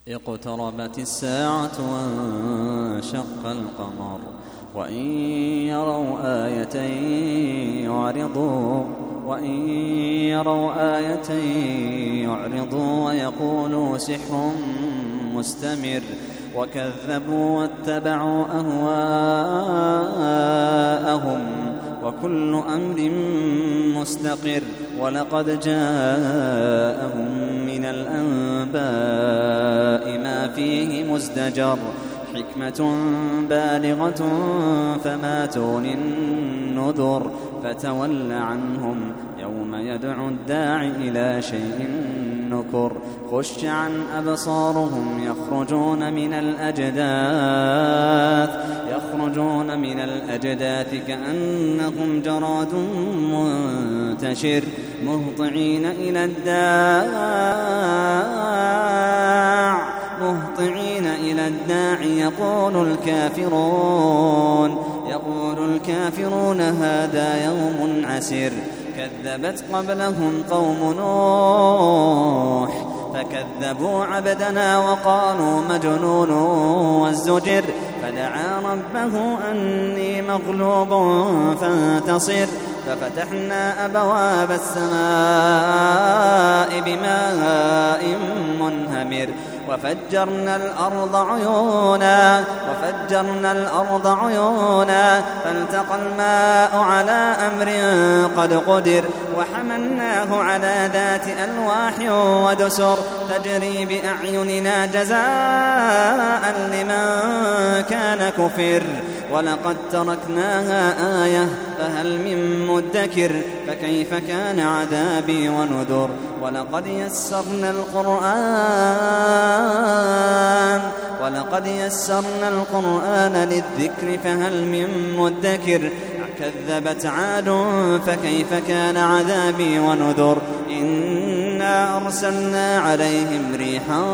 اقتربت الساعة وانشق القمر وإن يروا آية يعرضوا ويقولوا سحر مستمر وكذبوا واتبعوا أهواءهم وكل أمر مستقر ولقد جاءهم من الأنباء ما فيه مزدجر حكمة بالغة فما تغني النذر فتول عنهم يوم يدعو الداعي إلى شيء نكر خش عن أبصارهم يخرجون من الأجداث كأنهم جراد منتشر مهطعين إلى الداع يقول الكافرون هذا يوم عسر كذبت قبلهم قوم نوح فكذبوا عبدنا وقالوا مجنون وازدجر فدعا ربه أني مغلوب فانتصر ففتحنا أبواب السماء بماء منهمر وفجرنا الأرض عيونا فالتقى الماء على أمر قد قدر وحملناه على ذات ألواح ودسر تجري بأعيننا جزاء لمن كان كفر ولقد تركناها آية فهل من مدكر فكيف كان عذابي ونذر ولقد يسرنا القرآن للذكر فهل من مدكر كذبت عاد فكيف كان عذابي ونذر إنا أرسلنا عليهم ريحا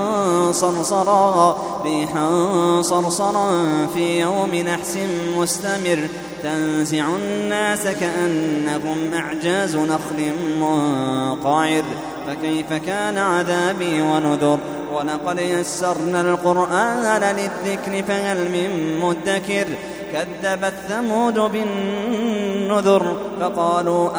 صرصرا في يوم نحس مستمر تنزع الناس كأنهم أعجاز نخل منقعر فكيف كان عذابي ونذر ولقد يسرنا القرآن للذكر فهل من مدكر كذبت ثمود بالنذر فقالوا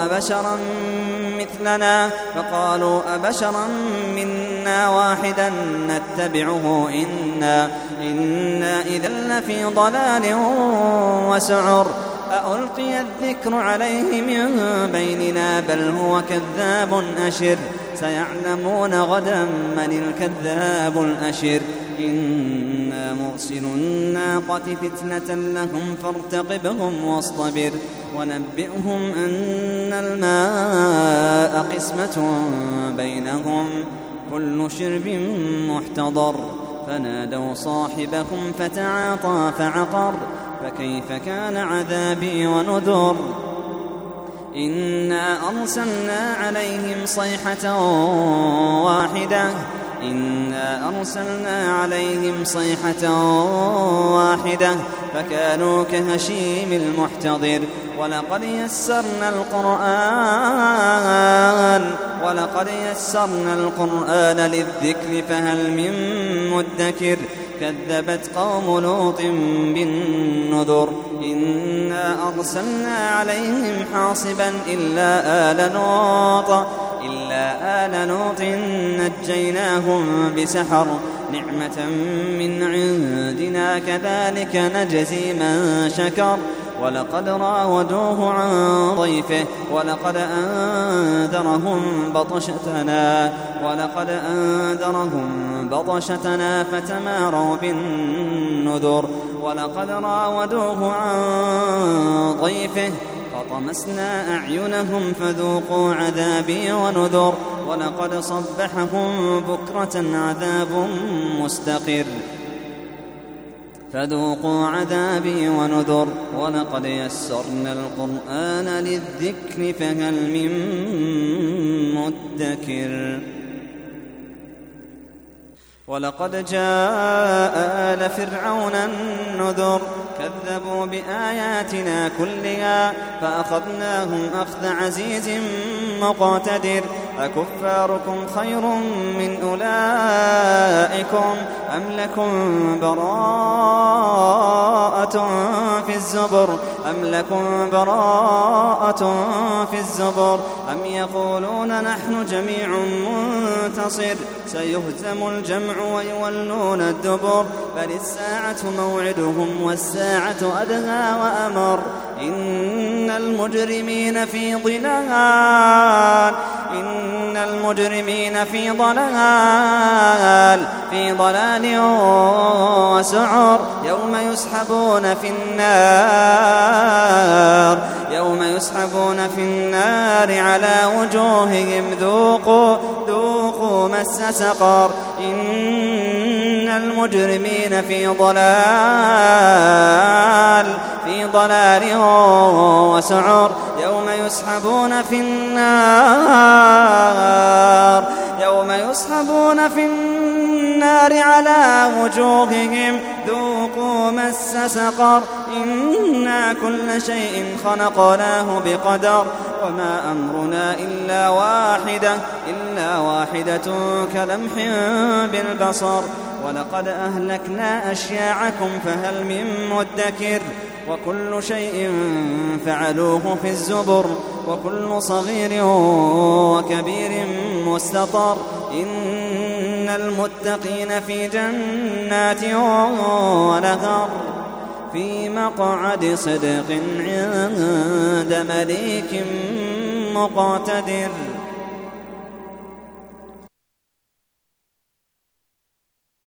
أبشرا منا واحدا نتبعه إنا إذا لفي ضلال وسعر ألقي الذكر عليه من بيننا بل هو كذاب أشر سيعلمون غدا من الكذاب الأشر إنا مرسل الناقة فتنة لهم فارتقبهم واصطبر ونبئهم أن الماء قسمة بينهم كل شرب محتضر فنادوا صاحبهم فتعاطى فعقر فكيف كان عذابي ونذر إنا أرسلنا عليهم صيحة واحدة فكانوا كهشيم المحتضر ولقد يسرنا القرآن للذكر فهل من مدكر كذبت قوم لوط بالنذر إنا أرسلنا عليهم حاصبا إلا آل لوط نجيناهم بسحر نعمة من عندنا كذلك نجزي من شكر ولقد راودوه عن ضيفه ولقد أنذرهم بطشتنا فتماروا بالنذر ولقد راودوه عن ضيفه فطمسنا أعينهم فذوقوا عذابي ونذر ولقد صبحهم بكرة عذاب مستقر فذوقوا عذابي ونذر ولقد يسرنا القرآن للذكر فهل من مدكر ولقد جاء آل فرعون النذر كذبوا بآياتنا كلها فأخذناهم أخذ عزيز مقتدر أكفاركم خير من أولئكم أم لكم براءة في الزبر أم يقولون نحن جميع منتصر سيهزم الجمع ويولون الدبر بل الساعة موعدهم والساعة أدهى وأمر إن المجرمين في ضلال وسعر يوم يسحبون في النار على وجوههم ذوقوا مس سقر إن المجرمين في ضلال وسعر يوم يسحبون في النار على وجوههم ذوقوا مس سقر إنا كل شيء خلقناه بقدر وما أمرنا إلا واحدة كلمح بالبصر ولقد أهلكنا أشياعكم فهل من مدكر وكل شيء فعلوه في الزبر وكل صغير وكبير مستطر إن المتقين في جنات ونهر في مقعد صدق عند مليك مقتدر.